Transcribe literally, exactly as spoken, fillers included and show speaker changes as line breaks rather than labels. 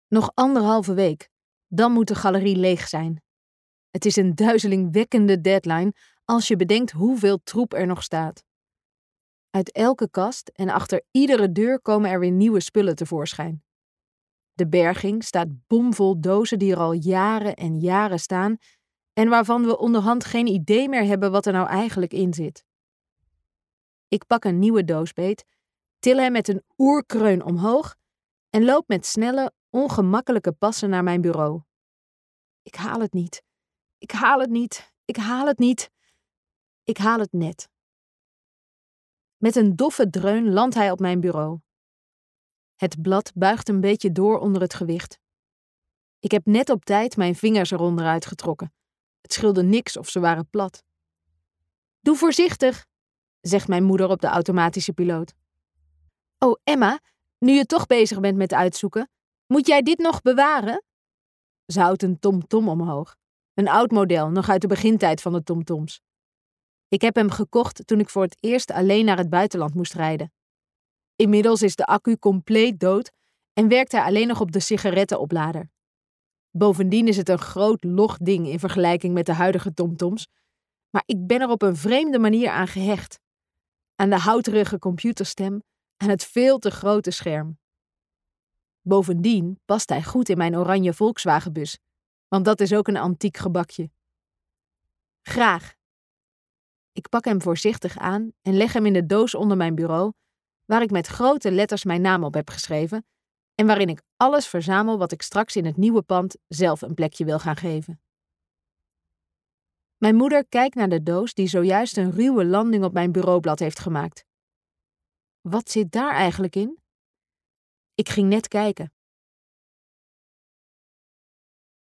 Nog anderhalve week. Dan moet de galerie leeg zijn. Het is een duizelingwekkende deadline als je bedenkt hoeveel troep er nog staat. Uit elke kast en achter iedere deur komen er weer nieuwe spullen tevoorschijn. De berging staat bomvol dozen die er al jaren en jaren staan en waarvan we onderhand geen idee meer hebben wat er nou eigenlijk in zit. Ik pak een nieuwe doos beet, til hem met een oerkreun omhoog en loop met snelle, ongemakkelijke passen naar mijn bureau. Ik haal het niet. Ik haal het niet. Ik haal het niet. Ik haal het net. Met een doffe dreun landt hij op mijn bureau. Het blad buigt een beetje door onder het gewicht. Ik heb net op tijd mijn vingers er onderuit getrokken. Het scheelde niks of ze waren plat. Doe voorzichtig, zegt mijn moeder op de automatische piloot. Oh, Emma, nu je toch bezig bent met uitzoeken, moet jij dit nog bewaren? Ze houdt een tomtom omhoog. Een oud model, nog uit de begintijd van de tomtoms. Ik heb hem gekocht toen ik voor het eerst alleen naar het buitenland moest rijden. Inmiddels is de accu compleet dood en werkt hij alleen nog op de sigarettenoplader. Bovendien is het een groot log ding in vergelijking met de huidige tomtoms, maar ik ben er op een vreemde manier aan gehecht. Aan de houterige computerstem, aan het veel te grote scherm. Bovendien past hij goed in mijn oranje Volkswagenbus, want dat is ook een antiek gebakje. Graag. Ik pak hem voorzichtig aan en leg hem in de doos onder mijn bureau, waar ik met grote letters mijn naam op heb geschreven en waarin ik alles verzamel wat ik straks in het nieuwe pand zelf een plekje wil gaan geven. Mijn moeder kijkt naar de doos die zojuist een ruwe landing op mijn bureaublad heeft gemaakt. Wat zit daar eigenlijk in? Ik ging net kijken.